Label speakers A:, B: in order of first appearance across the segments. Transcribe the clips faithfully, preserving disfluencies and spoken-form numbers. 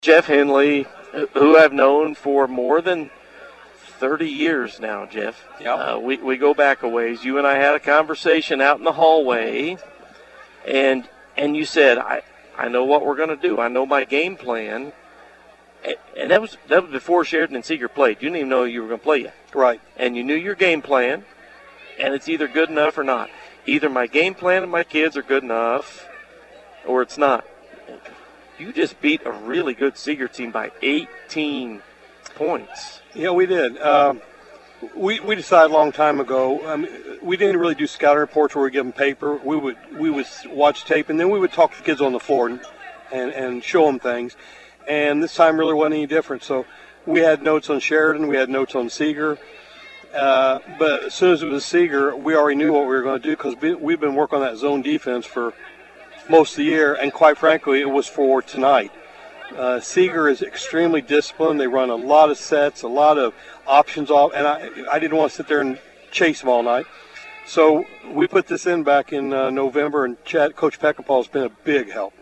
A: Jeff Henley, who I've known for more than thirty years now, Jeff.
B: Yep.
A: Uh, we, we go back a ways. You and I had a conversation out in the hallway, and and you said, I, I know what we're going to do. I know my game plan. And, and that was that was before Sheridan and Seeger played. You didn't even know you were going to play yet.
B: Right.
A: And you knew your game plan, and it's either good enough or not. Either my game plan and my kids are good enough, or it's not. You just beat a really good Seeger team by eighteen points.
B: Yeah, we did. Um, we we decided a long time ago. Um, we didn't really do scouting reports where we give them paper. We would we would watch tape, and then we would talk to the kids on the floor and and, and show them things. And this time really wasn't any different. So we had notes on Sheridan. We had notes on Seeger. Uh, but as soon as it was Seeger, we already knew what we were going to do because we've been working on that zone defense for most of the year, and quite frankly, it was for tonight. Uh, Seeger is extremely disciplined. They run a lot of sets, a lot of options off, and I, I didn't want to sit there and chase them all night. So we put this in back in uh, November, and Chad, Coach Peckinpah has been a big help.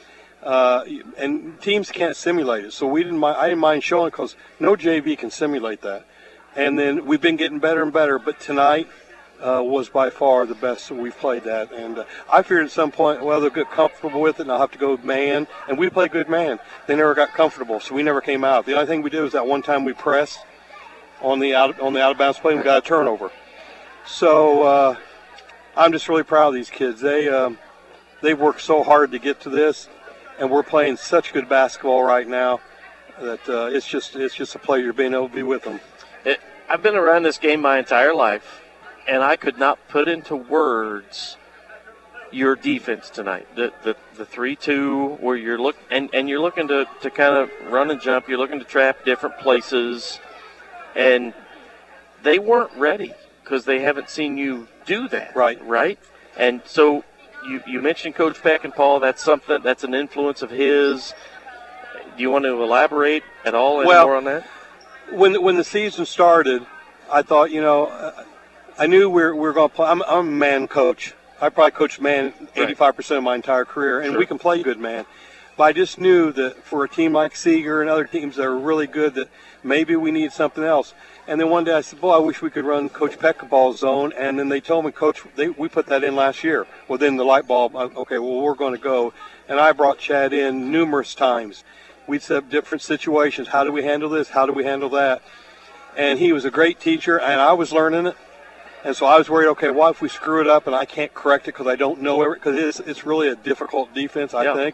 B: Uh, and teams can't simulate it, so we didn't mind, I didn't mind showing it because no J V can simulate that. And then we've been getting better and better, but tonight Uh, was by far the best we've played that. And uh, I figured at some point, well, they'll get comfortable with it, and I'll have to go man. And we played good man. They never got comfortable, so we never came out. The only thing we did was that one time we pressed on the out on the out of bounds play and we got a turnover. So uh, I'm just really proud of these kids. They um, they've worked so hard to get to this, and we're playing such good basketball right now that uh, it's just it's just a pleasure being able to be with them.
A: It, I've been around this game my entire life, and I could not put into words your defense tonight. The the the three two where you're look and, and you're looking to, to kind of run and jump. You're looking to trap different places, and they weren't ready because they haven't seen you do that.
B: Right.
A: Right. And so you you mentioned Coach Peckinpah. That's something. That's an influence of his. Do you want to elaborate at all
B: well,
A: more on that?
B: When when the season started, I thought, you know. Uh, I knew we were, we were going to play. I'm, I'm a man coach. I probably coached man eighty-five percent of my entire career, and
A: sure.
B: we can play good man. But I just knew that for a team like Seeger and other teams that are really good, that maybe we need something else. And then one day I said, boy, I wish we could run Coach Peckinpah's zone. And then they told me, Coach, they, we put that in last year. Well, then the light bulb, okay, well, we're going to go. And I brought Chad in numerous times. We'd set up different situations. How do we handle this? How do we handle that? And he was a great teacher, and I was learning it. And so I was worried, okay, what if we screw it up and I can't correct it because I don't know it? Because it's, it's really a difficult defense, I
A: yeah.
B: think.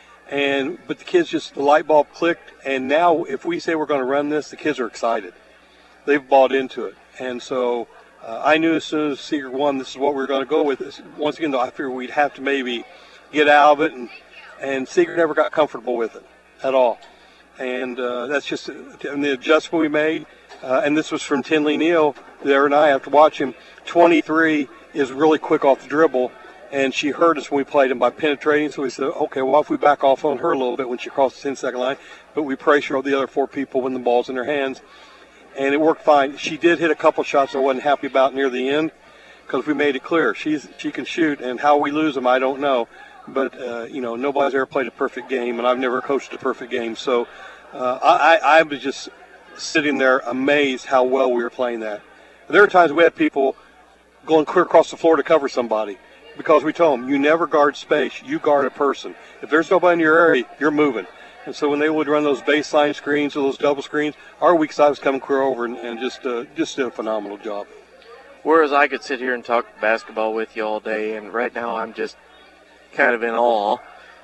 B: And But the kids just, the light bulb clicked. And now if we say we're going to run this, the kids are excited. They've bought into it. And so uh, I knew as soon as Seeger won, this is what we were going to go with. Once again, though, I figured we'd have to maybe get out of it. And, and Seeger never got comfortable with it at all. And uh, that's just and the adjustment we made. Uh, and this was from Tinley Neal there, and I have to watch him. twenty-three is really quick off the dribble, and she heard us when we played him by penetrating. So we said, okay, well, if we back off on her a little bit when she crossed the ten-second line, but we pressure the other four people when the ball's in their hands. And it worked fine. She did hit a couple shots I wasn't happy about near the end because we made it clear. She's She can shoot, and how we lose them, I don't know. But, uh, you know, nobody's ever played a perfect game, and I've never coached a perfect game. So uh, I, I was just sitting there amazed how well we were playing that. There were times we had people going clear across the floor to cover somebody because we told them, you never guard space, you guard a person. If there's nobody in your area, you're moving. And so when they would run those baseline screens or those double screens, our weak side was coming clear over and, and just uh, just did a phenomenal job.
A: Whereas I could sit here and talk basketball with you all day, and right now I'm just kind of in awe.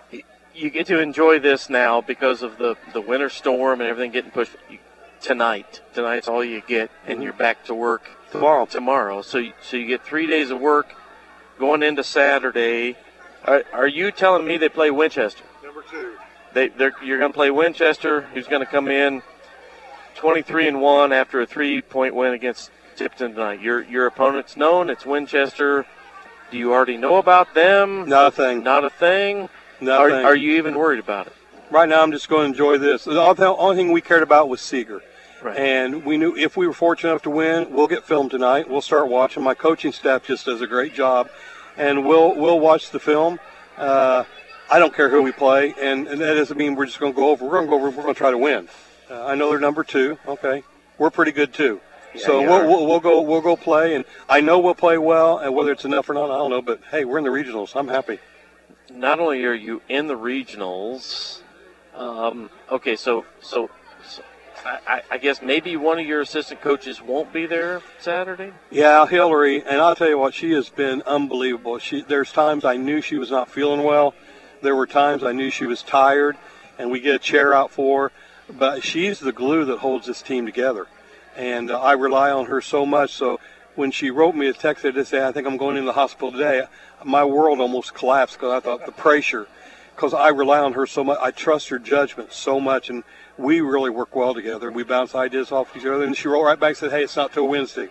A: You get to enjoy this now because of the, the winter storm and everything getting pushed. You, Tonight, tonight's all you get, and you're back to work
B: tomorrow.
A: Tomorrow, so so you get three days of work going into Saturday. Are, are you telling me they play Winchester?
B: Number two.
A: They they're, you're going to play Winchester, who's going to come in twenty-three and one after a three-point win against Tipton tonight. Your your opponent's known. It's Winchester. Do you already know about them?
B: Not a thing.
A: Not a thing.
B: Not a
A: are,
B: thing.
A: Are you even worried about it?
B: Right now, I'm just going to enjoy this. The only thing we cared about was Seeger.
A: Right.
B: And we knew if we were fortunate enough to win, we'll get film tonight. We'll start watching. My coaching staff just does a great job. And we'll we'll watch the film. Uh, I don't care who we play, and, and that doesn't mean we're just going to go over. We're going to go over. We're going to try to win. Uh, I know they're number two. Okay, we're pretty good too.
A: Yeah,
B: so
A: you
B: we'll,
A: are.
B: we'll we'll go we'll go play, and I know we'll play well. And whether it's enough or not, I don't know. But hey, we're in the regionals. I'm happy.
A: Not only are you in the regionals, um, okay, so so, so I, I guess maybe one of your assistant coaches won't be there Saturday.
B: Yeah, Hillary, and I'll tell you what, she has been unbelievable. She there's times I knew she was not feeling well. There were times I knew she was tired, and we get a chair out for her. But she's the glue that holds this team together, and uh, I rely on her so much. So when she wrote me a text to say, I think I'm going into the hospital today, my world almost collapsed because I thought the pressure, because I rely on her so much. I trust her judgment so much, and we really work well together. We bounce ideas off each other, and she wrote right back and said, hey, it's not till Wednesday.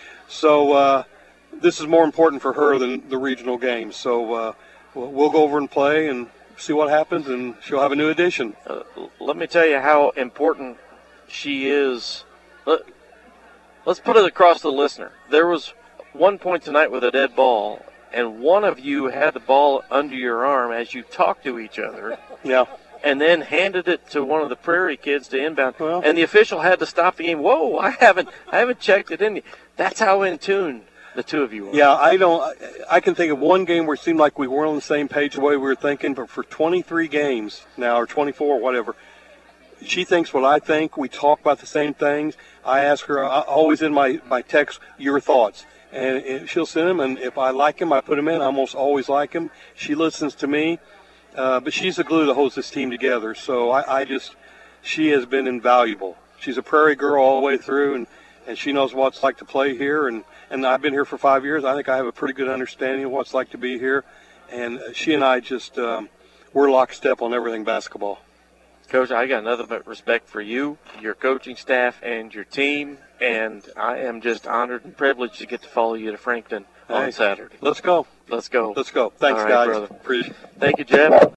B: So uh, this is more important for her than the regional games. So uh, we'll go over and play and see what happens, and she'll have a new addition.
A: Uh, let me tell you how important she is. Let, let's put it across to the listener. There was one point tonight with a dead ball, and one of you had the ball under your arm as you talked to each other.
B: Yeah.
A: And then handed it to one of the Prairie kids to inbound,
B: well,
A: and the official had to stop the game. Whoa! I haven't, I haven't checked it in. That's how in tune the two of you are.
B: Yeah, I don't. I can think of one game where it seemed like we weren't on the same page the way we were thinking. But for twenty-three games now, or twenty-four, or whatever, she thinks what I think. We talk about the same things. I ask her I, always in my my text your thoughts, and it, she'll send them. And if I like them, I put them in. I almost always like them. She listens to me. Uh, but she's the glue that holds this team together. So I, I just, she has been invaluable. She's a Prairie girl all the way through, and, and she knows what it's like to play here. And, and I've been here for five years. I think I have a pretty good understanding of what it's like to be here. And she and I just, um, we're lockstep on everything basketball.
A: Coach, I got nothing but respect for you, your coaching staff, and your team. And I am just honored and privileged to get to follow you to Frankton on
B: Hey,
A: Saturday.
B: Let's go.
A: Let's go.
B: Let's go. Thanks,
A: All right,
B: guys.
A: brother.
B: Appreciate it.
A: Thank you, Jeff.